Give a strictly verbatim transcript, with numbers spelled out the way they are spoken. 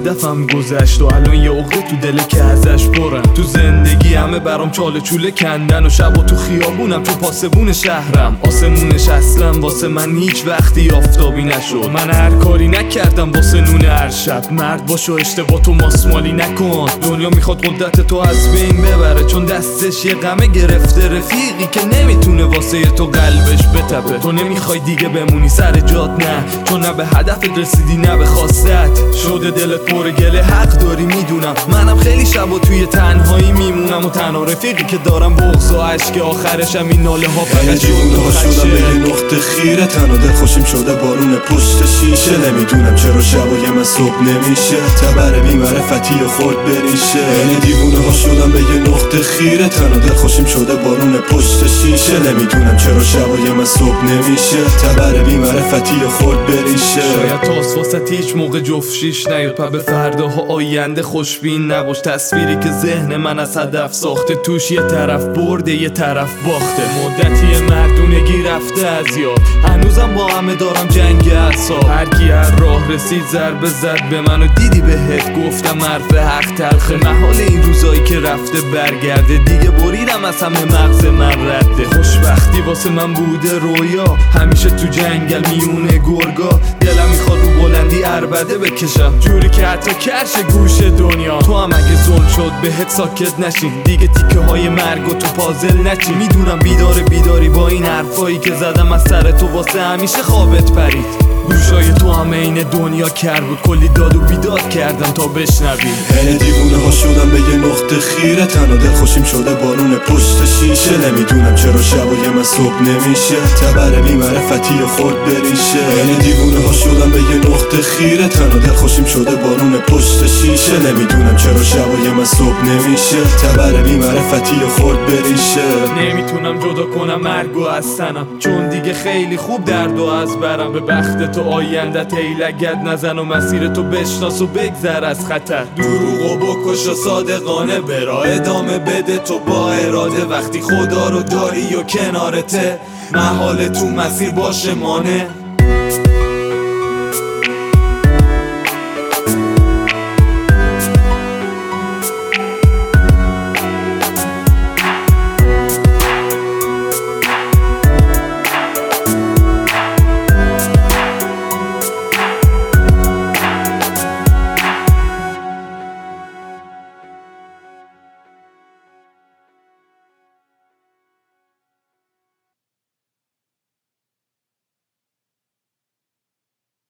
هدفم گذشت و الان یه عقده تو دل که ازش برم. تو زندگی همه برام چاله چوله کندن و شب و تو خیابونم تو پاسبون شهرم. آسمونش اصلا واسه من هیچ وقتی آفتابی نشد. من هر کاری نکردم واسه نون هر شب. مرد باش و اشتباه تو ماسمالی نکن. دنیا میخواد قدرت تو از بین ببره، چون دستش یه غمه گرفته. رفیقی که نمیتونه واسه تو قلبش بتپه. تو نمیخوای دیگه بمونی سر جات، نه چون نه به هدفت رسیدی نه به خواستت. شده دلت پر گله، حق داری میدونم. منم خیلی شبا توی تنهایی میمونم و تنها رفیقی که دارم بغض و عشق آخرشم این ناله ها فقط جونه ها شدم به یه نقطه خیره. تنها دل خوشیم شده بارون پشت شیشه. نمیدونم چرا شبای من صبح نمیشه. تبر بی معرفتی و خورد بریشه. یعنی دیوونه ها شدم به یه نقطه خیره. تنها دل خوشیم شده بارون پشت شیشه. نمیدونم چرا شبای من صبح نمیشه. تبر بی معرفتی و خورد بریشه. شاید تاس واسه هیچ موقع جفت شیش نیاد. پا به فرداها آینده خوشبین نباش. تصویری که ذهن من از هدف ساخته، توش یه طرف برده یه طرف باخته. مدتی مردونگی رفته از یاد، هنوزم با همه دارم جنگ اعصاب. هر کی هر راه رسید ضربه زد به من و دیدی بهت گفتم حرف حق تلخه. محال این روزایی که رفته برگرده، دیگه بریدم از همه مغز من رده. خوشبختی واسه من بوده رویا، همیشه تو جنگل میونه گرگا. دلم میخواد رو بلندی عربده بکشم، جوری که حتی کرش گوش دنیا. تو هم اگه ظلم شد بهت ساکت نشین، دیگه تیکه های مرگ و تو پازل نچین. میدونم بیدار بیداری با این حرفایی که زدم از سر تو واسه همیشه خوابت پرید. گوشای تو همه این دنیا کر بود، کلی داد و بیداد کردم تا بشنوی. این دیوونه ها شدم به یه نقطه خیره. تنها دل خوشیم شده بارون پشت شیشه. نمیدونم چرا شبای من صبح نمیشه. تبر بی معرفتی و خورد بریشه. این دیوونه ها شدم به یه نقطه خیره. تنها دل خوشیم شده بارون پشت شیشه. نمیدونم چرا شبای من صبح نمیشه. تبر بی معرفتی و خورد بریشه. نمیتونم جدا کنم مرگو از تنم، چون دیگه خیلی خوب درد و از برم. به بخت تو آیندت ای لگد نزن و مسیر تو بشناس و بگذر از خطر. دروغ و بکش و صادقانه برا ادامه بده تو با اراده. وقتی خدا رو داری و کنارته، محال تو مسیر باشه مانه.